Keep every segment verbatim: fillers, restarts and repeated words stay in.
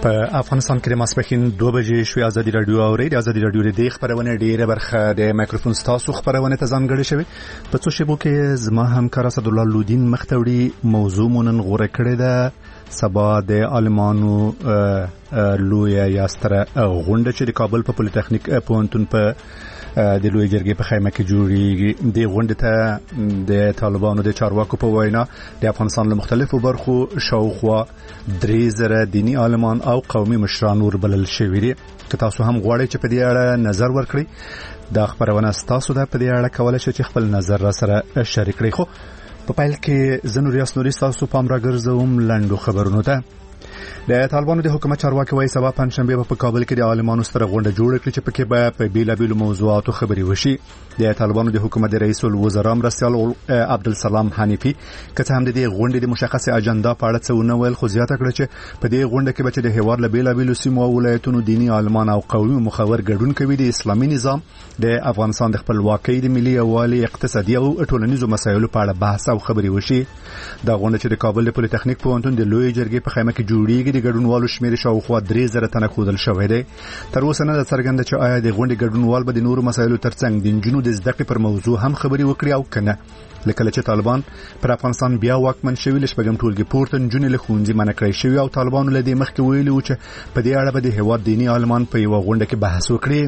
په افغانستان کې د ماسپښین دوه بجې شوې. ازادي رادیو اوري د ازادي رادیو د خبرونه ډیره برخه د مایکروفون تاسو خبرونه ته ځانګړې شوی. په څو شیبو کې زما همکار اسد الله لودین مختوړي موضوع مونږ غوړه کړې ده. سبا د عالمانو لوی یاستره غونډه چې د کابل په پولیټیکنیک پوهنتون په د لوی جرګې په خیمه کې جوړیږي. د غونډې ته د طالبانو د چارواکو په وینا د افغانستان له مختلفو برخو شاوخوا درې زره دینی عالمان او قومي مشران وربلل شوي دي. که تاسو هم غواړئ چې په دې اړه نظر ورکړئ، دا خبرونه تاسو ده په دې اړه کولای شئ چې خپل نظر را سره شریک کړئ. خو په پایل کې زنو ریاست نوري تاسو پام راګرځوم لاندو خبرونو ته. د طالبانو د حکومت چارواکي وايي سبا پنځشنبه په کابل کې د عالمانو سره غونډه جوړه کړي چې پکې به په بیلابیلو موضوعاتو خبري وشي. د طالبانو د حکومت د رئیس الوزرا مرستیال عبدالسلام حنیفي کته هم د دې غونډې د مشخصه اجنډا په اړه څه ونه ویل، خو زیاته کړه چې په دې غونډه کې به د هیواد له بیلابیلو سیمو او ولایتونو دینی عالمان او قومي مخاور ګډون کوي. د اسلامي نظام د افغانستان د خپلواکۍ د ملي یووالي اقتصادي او ټولنیزو مسایلو په اړه بحث او خبري وشي. دا غونډه چې د کابل د پولیټیکنیک پوهنتون د لوی جرګې په خیمه کې جوړیږي د ګډونوالو شمېر شاوخوا درې زره تنه ښودل شوی دی. تر اوسه نه څرګنده چې آیا د غونډې ګډونوال به د نورو مسایلو ترڅنګ د نجونو د زده کړې پر موضوع هم خبري وکړي او کنه. لکه چې طالبان پر افغانستان بیا واکمن شوي لشبګم ټولګي پورته نجونې له ښوونځي منع کړی شوی او طالبانو له دې مخکې ویلي و چې په دې اړه به د هیواد دینی عالمان په یو غونډه کې بحث وکړي.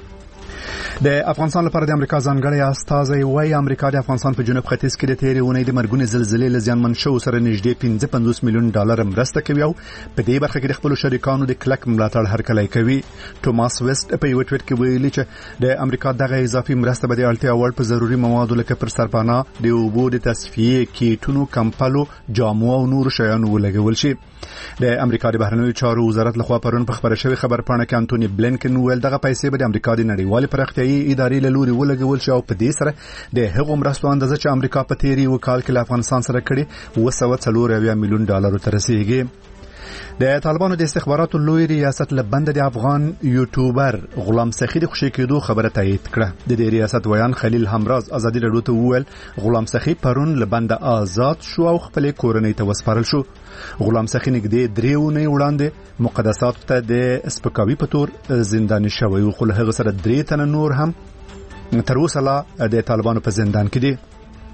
د افغانستان لپاره د امریکا ځانګړی استازی وايي امریکا د افغانستان په جنوب ختیځ کې د تیرې اونۍ د مرګونې زلزلې له زیانمن شو سره نږدې پنځه پنځوس میلیون ډالر مرسته کوي او په دې برخه کې د خپل شریکانو د کلک ملاتړ هرکلی کوي. ټوماس ویسټ په یو ټویټ کې ویلي چې د امریکا دغه اضافي مرسته به د اړتیا وړ په ضروري موادو لکه پر سرپناه د اوبو د تصفیې کیټونو کمپلو جامو او نور شیانو ولګول شي. د امریکا د بهرنیو چارو وزارت لخوا پرون په خبره شوی خبرپاڼه کې انټونی بلینکن ویل دغه پیسې به د امریکا د نړیوالې پراختیایي ادارې له لوري ولګول شي او په دې سره د هغو مرستو اندازه چې امریکا په تیري وکال کې له افغانستان سره کړي اوه سوه څلور اویا میلیون ډالر ته رسیدي. د طالبانو د استخباراتو لوی ریاست لبند د افغان یوټیوبر غلام سخی د خوشی کېدو خبره تایید کړه. د دې ریاست ویان خلیل همراز ازادي رادیو ته وویل غلام سخی پرون لبند آزاد شو او خپل کورنۍ ته وسپارل شو. غلام سخی نږدې درې اونۍ وړاندې مقدسات ته د سپکاوي په تور زنداني شوی او خو له هغه سره درې تنه نور هم تر اوسه لا د طالبانو په زندان کې دي.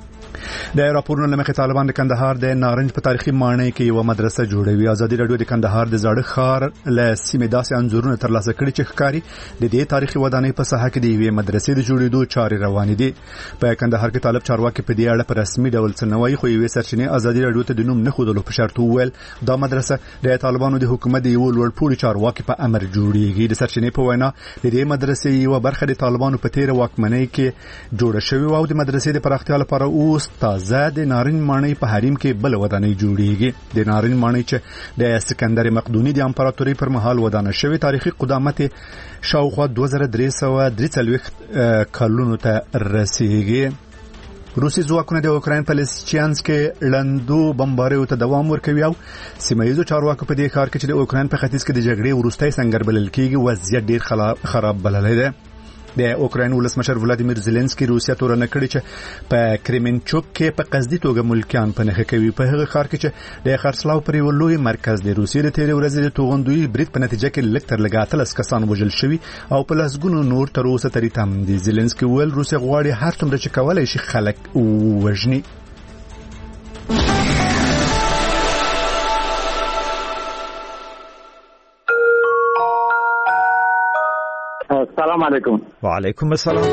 د راپورونو لمخې طالبان د کندهار د نارنج په تاریخي ماڼۍ کې یو مدرسه جوړوي. ازادي رادیو د کندهار د زاړه ښار له سیمې داسې انځورونه ترلاسه کړي چې ښکاري د دې تاریخي ودانۍ په ساحه کې د یوې مدرسې د جوړېدو چارې روانې دي. په کندهار کې طالب چارواکي په دې اړه په رسمي ډول څه نه وایي، خو یوې سرچینې ازادي رادیو ته د نوم نه ښودلو په شرط وویل دا مدرسه د طالبانو د حکومت د یو لوړپوړي چارواکي په امر جوړیږي. د سرچینې په وینا د دې مدرسې یو برخه د طالبانو په تیر واکمنۍ کې جوړه شوې او د مدرسې د پراختیا لپاره اوس تازه د نارنج ماڼۍ په حریم کې بل ودانۍ جوړیږي. د نارنج ماڼۍ چې د سکندر مقدوني د امپراتورۍ پر مهال ودانه شوی تاریخي قدامت شاوخوا دوه زره درې سوه درې څلوېښت کلونو ته رسیږي. روسي ځواکونه د اوکراین په لیسچانس کې لندو بمباریو ته دوام ورکوي او سیمایي چارواکو په دې ښار کې چې د اوکراین په ختیځ کې د جګړې وروستی سنگر بلل کېږي وضعیت ډیر خراب بللی دی. د اوکراین ولسمشر ولادیمیر زيلنسکي روسیا تورنه کړی چې په کریمنچوک کې په قصدي توګه ملکیان په نخښه کوي. په هغه ښار کې چې د خرڅلاو پر یو لوی مرکز د روسیې د تیرې ورځې د توغندوی برید په نتیجه کې لږ تر لږه اتلس کسان وژل شوي او په لسګونو نور تر اوسه ترې تم دي. زيلنسکي ویل روسیا غواړي هر څومره چې کولای شي خلک ووژني. السلام علیکم. وعلیکم السلام.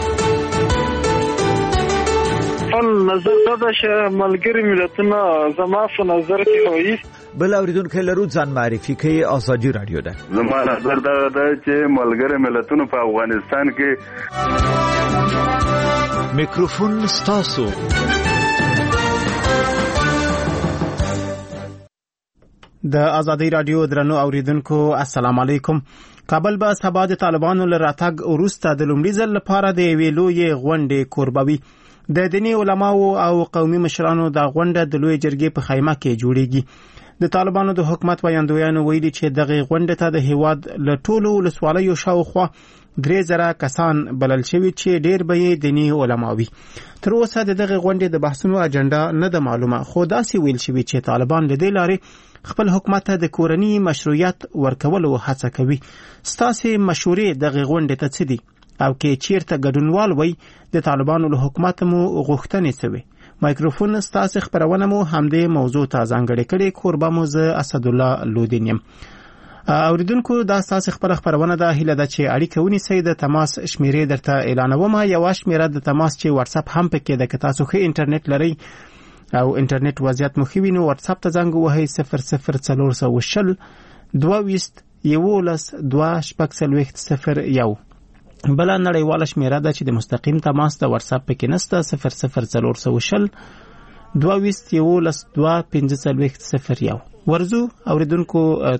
فل نظر دا چې ملګری ملتونه زما په نظر کې وایي بل اوریدونکو لرو ځان معرفي کوي. ازادي رادیو ده. زما نظر دا ده چې ملګری ملتونه په افغانستان کې میکروفون ستاسو. د ازادي رادیو درنو اوریدونکو السلام علیکم. کابل به سبا د طالبانو له راتګ وروسته د لومړي ځل لپاره د یوې لویې غونډې کوربوي. د دیني علماو او قومي مشرانو د غونډه د لوی جرګې په خیمه کې جوړیږي. د طالبانو د حکومت ویاندویانو ویلي چې دغه غونډه ته د هیواد له ټولو ولسوالیو شاوخوا درې زره کسان بلل شوي چې ډېر به یې دیني علماوي. تر اوسه د دغه غونډې د بحثونو اجنډا نه ده معلومه، خو داسې ویل شوي چې طالبان له دې لارې خپل حکومت ته د کورنی مشروعیت ورکولو هڅه کوي. ستاسو مشورې دغه غونډې ته څه دي او کې چیرته ګډونوال وي د طالبانو له حکومت مو غوښتنې څه وي؟ مایکروفون ستاسو خبرونه مو همدې موضوع ته ځانګړې کړې. کوربه مو زه اسد الله لودین یم. اوریدونکو دا ستاسو خبره خبرونه ده. هیله ده چې اړیکه ونیسئ. د تماس شمیرې درته اعلانوم. یو شمیره د تماس چې واتس اپ هم پکې ده. که تاسو ښه انټرنیټ لرئ او انټرنیټ وضعیت مو ښه وي نو واتس اپ ته زنګ ووهئ صفر صفر څلور سوه شل دوه ویشت یولس دوه شپږ څلوېښت صفر یو. بله نړیواله شمیره ده چې د مستقیم تماس د واتس اپ پکې نسته. صفر صفر څلور سوه شل دوه ویشت یولس دوه پنځه څلوېښت صفر یو. ورزو اوریدونکو